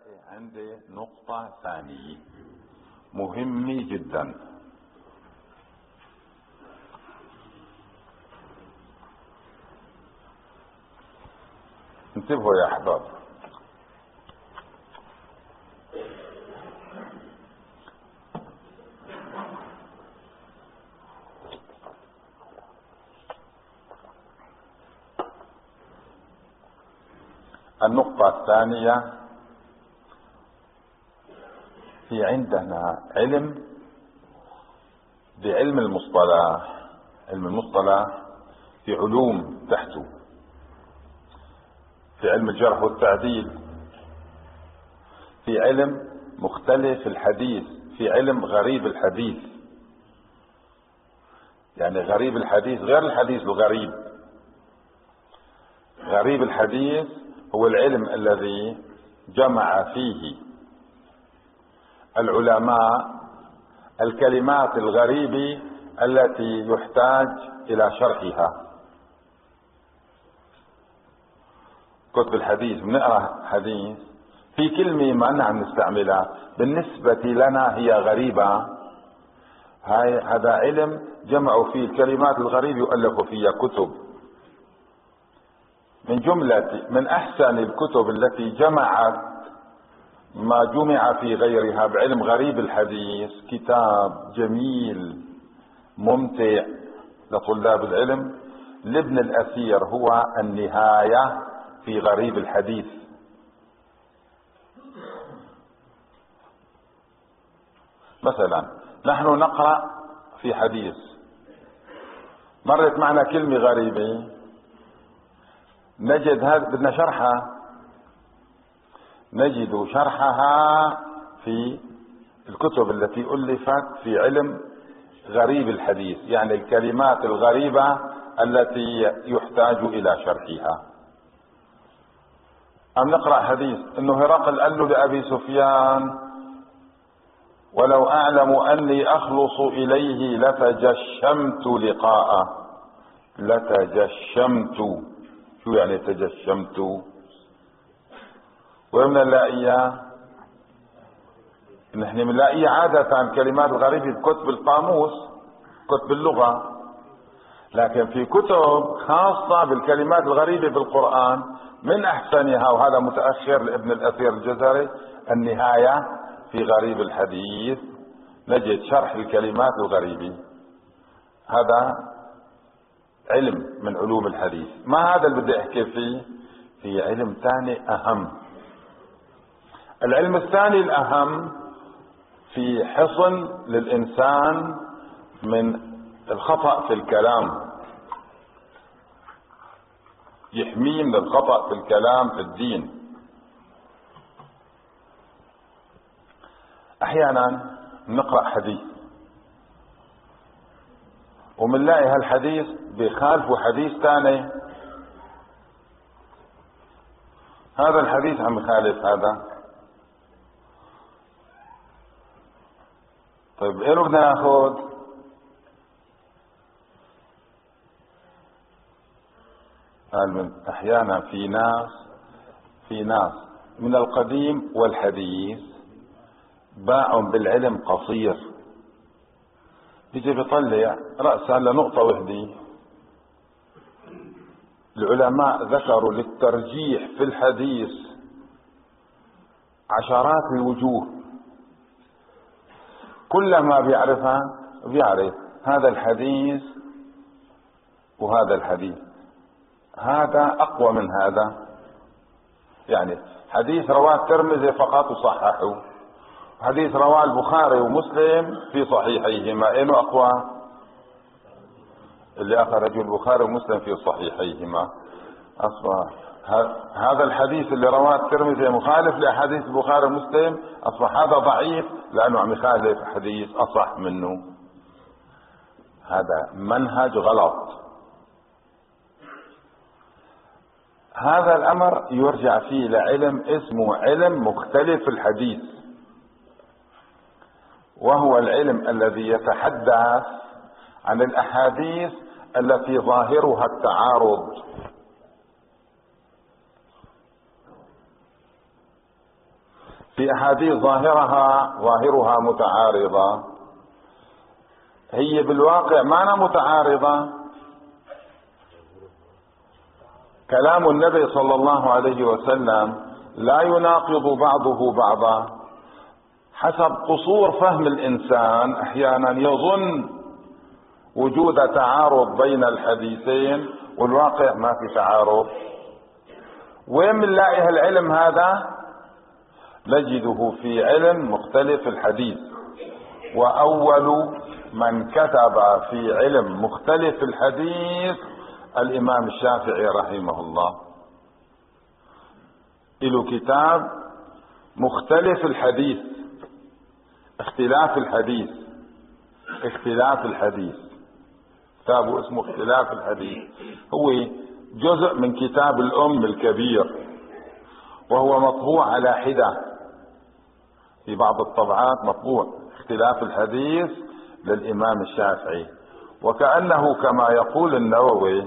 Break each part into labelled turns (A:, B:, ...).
A: عندي نقطة ثانية مهمة جدا. انتبهوا يا احباب، النقطة الثانية، في عندنا علم بعلم المصطلح. علم المصطلح في علوم تحته، في علم الجرح والتعديل، في علم مختلف الحديث، في علم غريب الحديث. يعني غريب الحديث غير الحديث الغريب. غريب الحديث هو العلم الذي جمع فيه العلماء الكلمات الغريبة التي يحتاج إلى شرحها. كتب الحديث بنقرأ حديث في كلمة ما عم نستعملها، بالنسبة لنا هي غريبة. هذا علم جمعوا فيه الكلمات الغريبة يؤلفوا فيها كتب. من أحسن الكتب التي جمعت ما جمع في غيرها بعلم غريب الحديث كتاب جميل ممتع لطلاب العلم لابن الأثير، هو النهاية في غريب الحديث. مثلا نحن نقرأ في حديث، مرت معنا كلمة غريبة، نجد هذا بدنا شرحها، نجد شرحها في الكتب التي ألفت في علم غريب الحديث، يعني الكلمات الغريبة التي يحتاج إلى شرحها. أم نقرأ حديث إنه هرقل قال له لأبي سفيان: ولو أعلم أني أخلص إليه لتجشمت لقاءه. لتجشمت، شو يعني تجشمت؟ وين بنلاقيها؟ نحن بنلاقيها عادة كلمات غريبة بكتب القاموس، كتب اللغة، لكن في كتب خاصة بالكلمات الغريبة بالقرآن من أحسنها، وهذا متأخر لابن الأثير الجزري، النهاية في غريب الحديث، نجد شرح الكلمات الغريبة. هذا علم من علوم الحديث. ما هذا اللي بدي أحكي فيه، في علم ثاني أهم. العلم الثاني الأهم في حصن للإنسان من الخطأ في الكلام، يحميه من الخطأ في الكلام في الدين. أحيانا نقرأ حديث ومنلاقي هالحديث بخالفه حديث ثاني، هذا الحديث عم يخالف هذا. طيب ايه بدنا ناخذ؟ قال احيانا في ناس من القديم والحديث باع بالعلم قصير، بيجي بيطلع رأسا لنقطة وحدة. العلماء ذكروا للترجيح في الحديث عشرات الوجوه، كل ما بيعرفها بيعرف هذا الحديث وهذا الحديث، هذا أقوى من هذا. يعني حديث رواه الترمذي فقط وصححه، حديث رواه البخاري ومسلم في صحيحيهما، اينه أقوى؟ اللي أخرجه البخاري ومسلم في صحيحيهما. أصبح هذا الحديث اللي رواه الترمذي مخالف لأحاديث البخاري ومسلم، أصبح هذا ضعيف لأنه عم يخالف حديث أصح منه. هذا منهج غلط. هذا الأمر يرجع فيه لعلم اسمه علم مختلف الحديث، وهو العلم الذي يتحدث عن الأحاديث التي ظاهرها التعارض. في أحاديث ظاهرها متعارضة، هي بالواقع ما متعارضة. كلام النبي صلى الله عليه وسلم لا يناقض بعضه بعضا، حسب قصور فهم الإنسان أحيانا يظن وجود تعارض بين الحديثين، والواقع ما في تعارض. وين بنلاقي هالعلم هذا؟ نجده في علم مختلف الحديث، وأول من كتب في علم مختلف الحديث الإمام الشافعي رحمه الله، له كتاب مختلف الحديث، اختلاف الحديث، كتابه اسمه اختلاف الحديث، هو جزء من كتاب الأم الكبير، وهو مطبوع على حدة، في بعض الطبعات مطبوع اختلاف الحديث للإمام الشافعي. وكأنه كما يقول النووي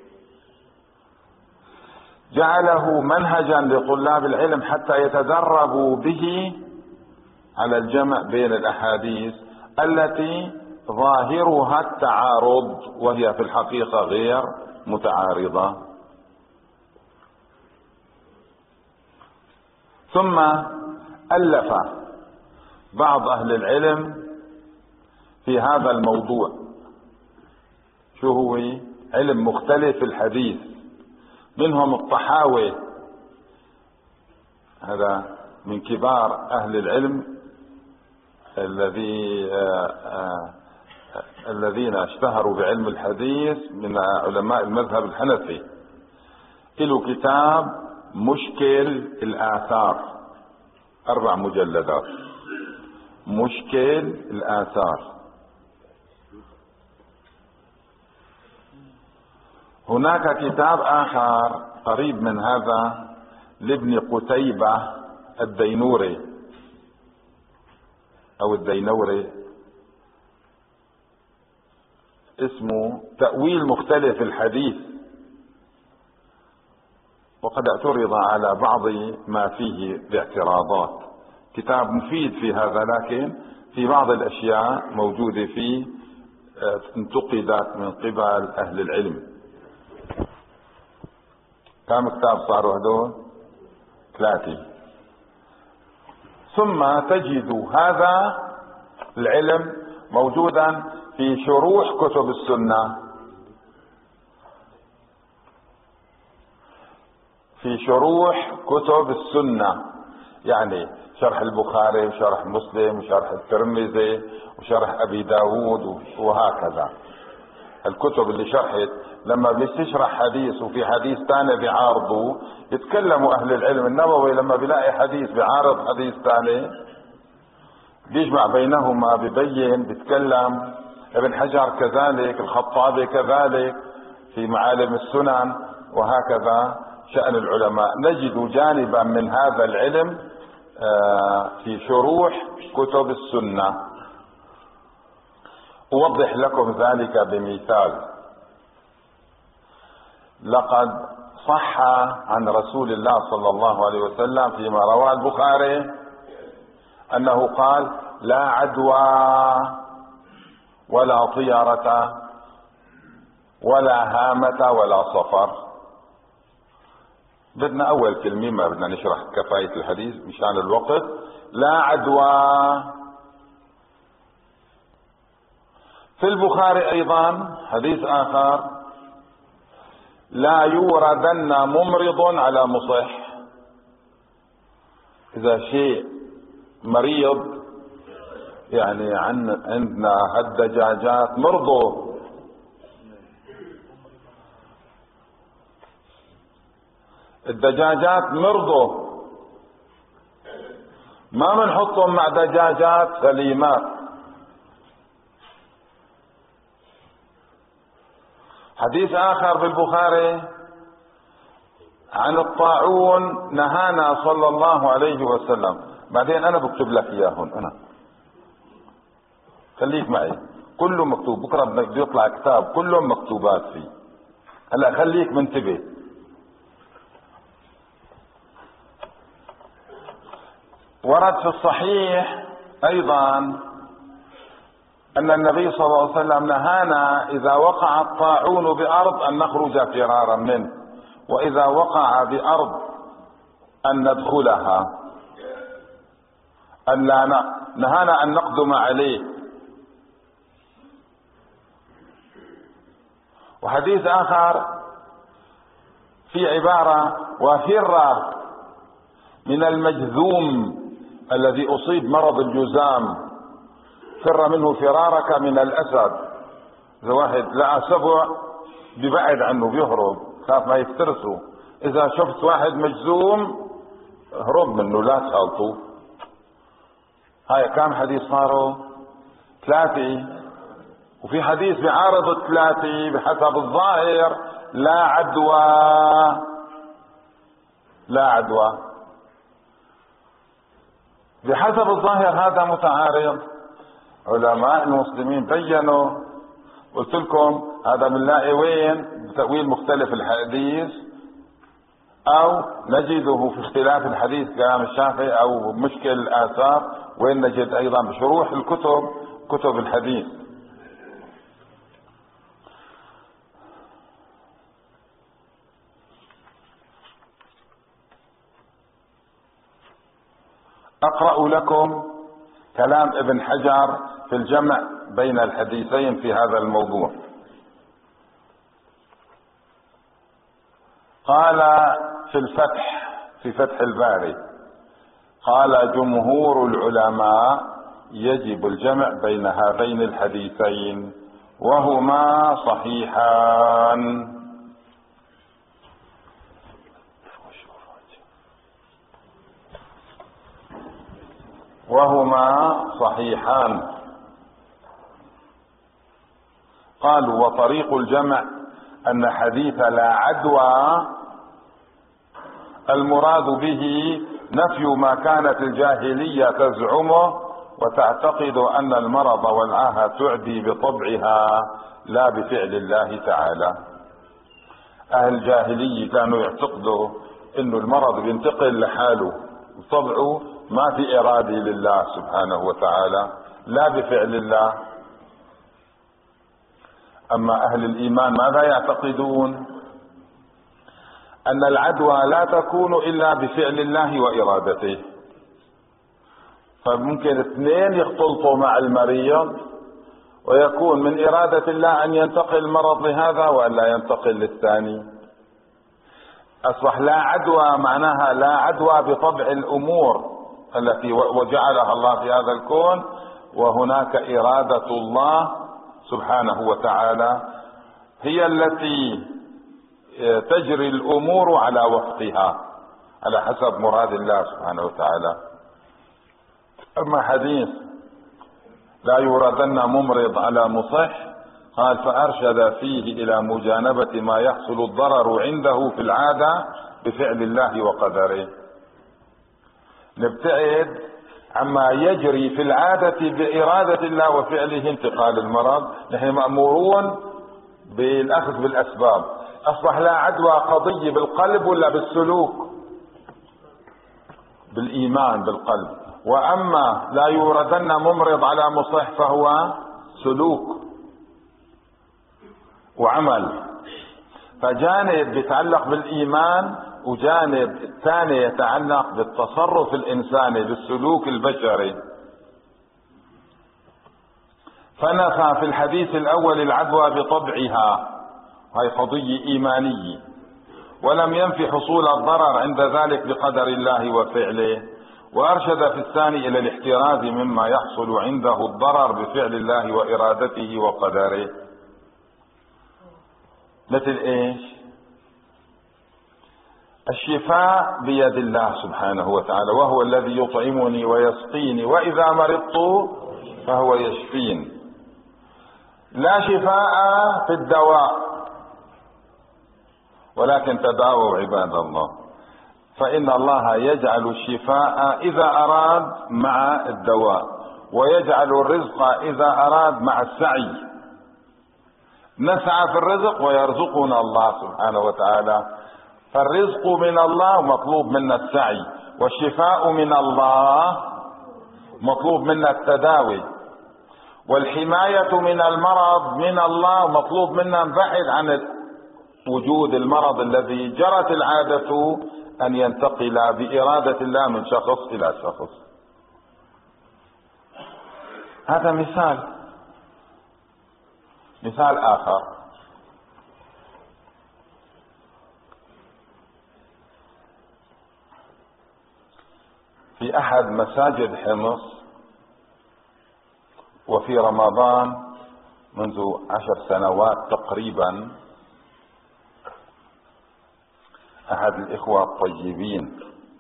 A: جعله منهجا لطلاب العلم حتى يتدربوا به على الجمع بين الأحاديث التي ظاهرها التعارض، وهي في الحقيقة غير متعارضة. ثم ألف بعض أهل العلم في هذا الموضوع، شو هو؟ علم مختلف الحديث. منهم الطحاوي، هذا من كبار أهل العلم الذين اشتهروا بعلم الحديث من علماء المذهب الحنفي، له كتاب مشكل الآثار، 4 مجلدات، مشكل الآثار. هناك كتاب آخر قريب من هذا لابن قتيبة الدينوري أو الدينوري، اسمه تأويل مختلف الحديث، وقد اعترض على بعض ما فيه باعتراضات. كتاب مفيد في هذا، لكن في بعض الأشياء موجودة فيه انتقدت من قبل أهل العلم. كم كتاب صاروا هدول؟ 3. ثم تجد هذا العلم موجودا في شروح كتب السنة، في شروح كتب السنة، يعني شرح البخاري وشرح مسلم وشرح الترمذي وشرح أبي داود وهكذا. الكتب اللي شرحت لما بتشرح حديث وفي حديث ثاني بيعارضه، يتكلموا أهل العلم. النووي لما بيلاقي حديث بيعارض حديث ثاني بيجمع بينهما، ببين، بيتكلم. ابن حجر كذلك، الخطابي كذلك في معالم السنن، وهكذا شأن العلماء. نجد جانبا من هذا العلم في شروح كتب السنة. أوضح لكم ذلك بمثال. لقد صح عن رسول الله صلى الله عليه وسلم فيما رواه البخاري أنه قال: لا عدوى ولا طيرة ولا هامة ولا صفر. بدنا أول كلمة، ما بدنا نشرح كفاية الحديث مشان الوقت. لا عدوى. في البخاري أيضا حديث آخر: لا يوردن ممرض على مصح. إذا شيء مريض، يعني عندنا الدجاجات مرضوا، الدجاجات مرضوا، ما بنحطهم مع دجاجات سليمات. حديث آخر بالبخاري عن الطاعون نهانا صلى الله عليه وسلم. بعدين أنا بكتب لك إياهم، أنا خليك معي، كله مكتوب. بكرة بدك يطلع كتاب كلهم مكتوبات فيه. هلا خليك منتبه. ورد في الصحيح أيضا أن النبي صلى الله عليه وسلم نهانا إذا وقع الطاعون بأرض أن نخرج فرارا منه، وإذا وقع بأرض أن ندخلها، نهانا أن نقدم عليه. وحديث آخر في عبارة: وفر من المجذوم الذي أصيب مرض الجذام، فر منه فرارك من الأسد. إذا واحد لقى سبع ببعد عنه بيهرب، خاف ما يفترسه. إذا شفت واحد مجذوم اهرب منه، لا تخالطه. هاي كم حديث صاروا؟ 3. وفي حديث بعارض 3 بحسب الظاهر: لا عدوى، لا عدوى. بحسب الظاهر هذا متعارض. علماء المسلمين بينوا، قلت لكم هذا بنلاقي وين بتأويل مختلف الحديث، او نجده في اختلاف الحديث كلام الشافعي، او مشكل الآثار وين نجد ايضا بشروح الكتب، كتب الحديث. أقرأ لكم كلام ابن حجر في الجمع بين الحديثين في هذا الموضوع. قال في الفتح، في فتح الباري، قال: جمهور العلماء يجب الجمع بين هذين الحديثين وهما صحيحان. قالوا: وطريق الجمع أن حديث لا عدوى المراد به نفي ما كانت الجاهلية تزعمه وتعتقد أن المرض والعاهة تعدي بطبعها لا بفعل الله تعالى. أهل الجاهلية كانوا يعتقدوا أن المرض بينتقل لحاله وطبعه ما في إرادة لله سبحانه وتعالى، لا بفعل الله. أما أهل الإيمان ماذا يعتقدون؟ أن العدوى لا تكون إلا بفعل الله وإرادته. فممكن 2 يختلطوا مع المريض ويكون من إرادة الله أن ينتقل المرض لهذا وأن لا ينتقل للثاني. أصبح لا عدوى معناها لا عدوى بطبع الأمور التي وجعلها الله في هذا الكون، وهناك إرادة الله سبحانه وتعالى هي التي تجري الأمور على وفقها على حسب مراد الله سبحانه وتعالى. أما حديث لا يوردن ممرض على مصح، قال: فأرشد فيه إلى مجانبة ما يحصل الضرر عنده في العادة بفعل الله وقدره. نبتعد عما يجري في العادة بإرادة الله وفعله انتقال المرض. نحن مأمورون بالأخذ بالأسباب. أصبح لا عدوى قضية بالقلب ولا بالسلوك؟ بالإيمان بالقلب. وأما لا يوردن ممرض على مصح فهو سلوك وعمل. فجانب يتعلق بالإيمان، وجانب ثاني يتعلق بالتصرف الإنساني بالسلوك البشري. فنفى في الحديث الأول العدوى بطبعها، هاي قضية إيمانية، ولم ينفي حصول الضرر عند ذلك بقدر الله وفعله. وأرشد في الثاني إلى الاحتراز مما يحصل عنده الضرر بفعل الله وإرادته وقدره. مثل إيش؟ الشفاء بيد الله سبحانه وتعالى، وهو الذي يطعمني ويسقيني وإذا مرضت فهو يشفين. لا شفاء في الدواء، ولكن تداووا عباد الله، فإن الله يجعل الشفاء إذا أراد مع الدواء، ويجعل الرزق إذا أراد مع السعي. نسعى في الرزق ويرزقنا الله سبحانه وتعالى. فالرزق من الله ومطلوب منا السعي، والشفاء من الله مطلوب منا التداوي، والحماية من المرض من الله ومطلوب منا نبعد عن وجود المرض الذي جرت العادة أن ينتقل بإرادة الله من شخص إلى شخص. هذا مثال آخر. في أحد مساجد حمص وفي رمضان منذ 10 سنوات تقريبا، أحد الإخوة الطيبين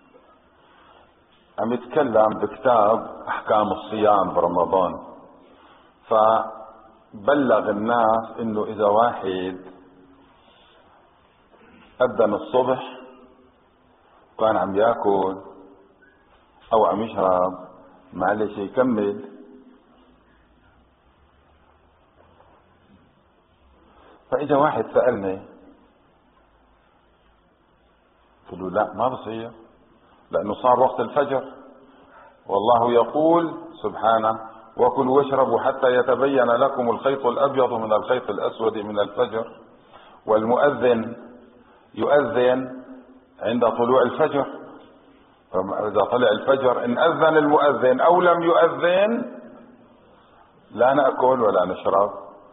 A: عم يتكلم بكتاب أحكام الصيام برمضان، فبلغ الناس إنه إذا واحد أذن الصبح كان عم يأكل أو عم يشرب معلش يكمل، فإجا واحد سألني قلت له لا ما بصير، لأنه صار وقت الفجر، والله يقول سبحانه وكلوا واشربوا حتى يتبين لكم الخيط الأبيض من الخيط الأسود من الفجر، والمؤذن يؤذن عند طلوع الفجر، فإذا طلع الفجر إن أذن المؤذن أو لم يؤذن لا نأكل ولا نشرب.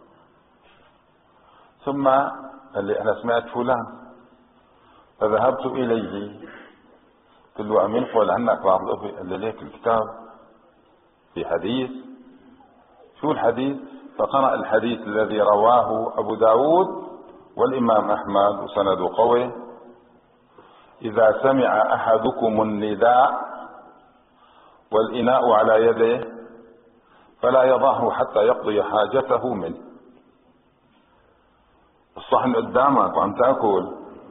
A: ثم قال لي أنا سمعت فلان، فذهبت إليه قلت له أمين قول عنك بعض الأخوة، قال لي ليك الكتاب في حديث. شو الحديث؟ فقرأ الحديث الذي رواه أبو داود والإمام أحمد وسنده قوي: إذا سمع أحدكم النداء والإناء على يده فلا يضعه حتى يقضي حاجته منه. الصحن قدامك وعم تأكل،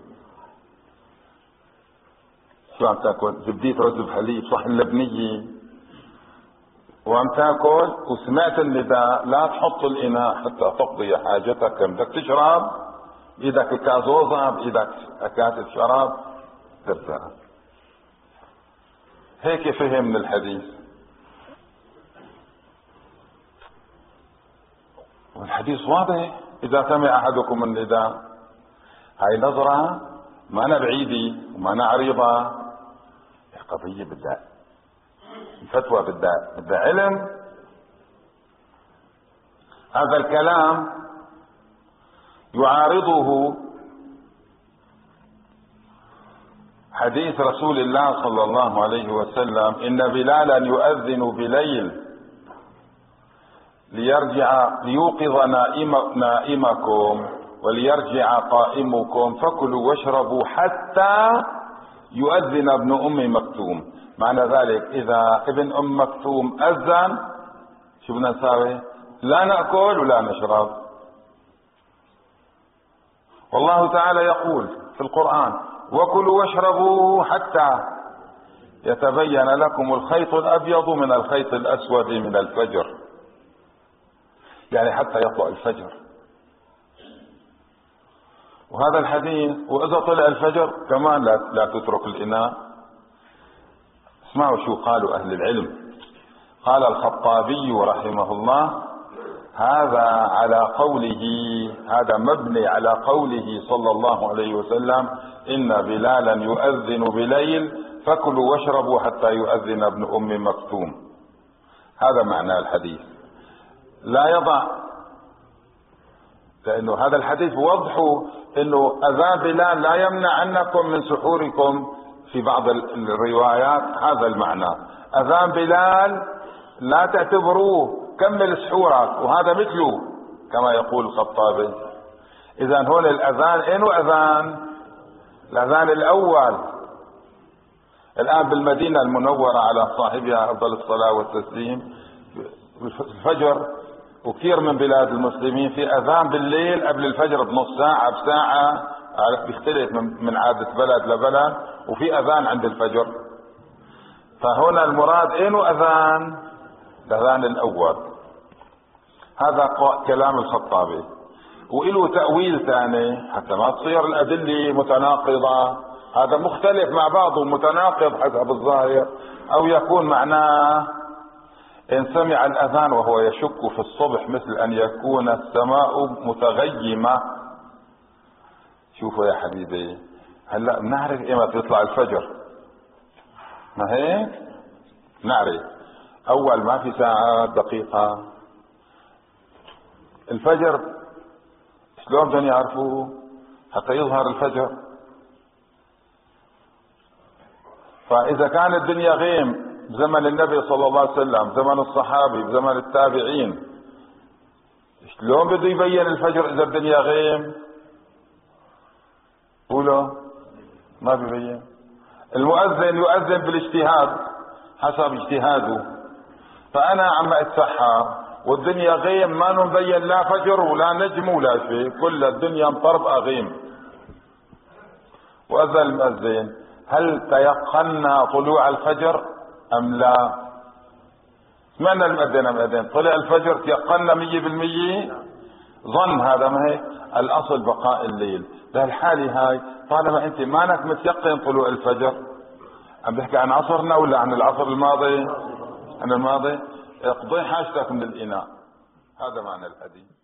A: شو عم تأكل؟ زبدية رز بحليب، صحن لبنية وعم تأكل وسمعت النداء، لا تحط الإناء حتى تقضي حاجتك. بدك تشرب بإيدك كازوزة، بإيدك كاسة شراب ترتاح. هيك فهم من الحديث، والحديث واضح: إذا سمع أحدكم النداء. هاي نظرة ما أنا بعيدة وما أنا عريضة، قضية بدها فتوى، بدها علم. هذا الكلام يعارضه حديث رسول الله صلى الله عليه وسلم: إن بلالا يؤذن بليل ليوقظ نائمكم وليرجع قائمكم، فكلوا واشربوا حتى يؤذن ابن أم مكتوم. معنى ذلك إذا ابن أم مكتوم أذن شو بدنا نساوي؟ لا نأكل ولا نشرب. والله تعالى يقول في القرآن: وكلوا واشربوا حتى يتبين لكم الخيط الأبيض من الخيط الأسود من الفجر، يعني حتى يطلع الفجر. وهذا الحديث وإذا طلع الفجر كمان لا تترك الإناء. اسمعوا شو قالوا أهل العلم. قال الخطابي رحمه الله: هذا مبني على قوله صلى الله عليه وسلم: إن بلالا يؤذن بليل فكلوا واشربوا حتى يؤذن ابن أم مكتوم. هذا معنى الحديث. لا يضع، لأنه هذا الحديث وضحه أنه أذان بلال لا يمنع عنكم من سحوركم. في بعض الروايات هذا المعنى: أذان بلال لا تعتبروه، كمل سحورك، وهذا مثله كما يقول الخطابي. إذن هون الأذان إنه أذان الأذان الأول. الآن بالمدينة المنورة على صاحبها أفضل الصلاة والتسليم الفجر، وكثير من بلاد المسلمين في أذان بالليل قبل الفجر بنص ساعة بساعة، بيختلف من عادة بلد لبلد، وفي أذان عند الفجر. فهنا المراد إنه أذان الأذان الأول. هذا كلام الخطابي. وإله تأويل ثاني حتى ما تصير الأدلة متناقضة. هذا مختلف مع بعضه متناقض حسب الظاهر، أو يكون معناه إن سمع الأذان وهو يشك في الصبح مثل أن يكون السماء متغيمة. شوفوا يا حبيبي، هلأ بنعرف إمتى يطلع الفجر، ما هيك؟ نعرف أول ما في ساعات دقيقة الفجر. شلون بدهم يعرفوا حتى يظهر الفجر؟ فإذا كان الدنيا غيم بزمن النبي صلى الله عليه وسلم، بزمن الصحابي، بزمن التابعين، شلون بده يبين الفجر إذا الدنيا غيم؟ قولوا ما بيبين. المؤذن يؤذن بالاجتهاد حسب اجتهاده، فأنا عم أتسحر والدنيا غيم ما مبين لا فجر ولا نجم ولا شيء، كل الدنيا مطربقة غيم، وأذن المؤذن، هل تيقنا طلوع الفجر أم لا؟ سمعنا المؤذن طلع الفجر تيقنا 100%؟ ظن هذا، ما هيك؟ الأصل بقاء الليل. بهالحالة هاي طالما أنت مانك متيقن طلوع الفجر، عم بحكي عن عصرنا ولا عن العصر الماضي؟ عن الماضي. اقضي حاجتك من الإناء، هذا معنى الحديث.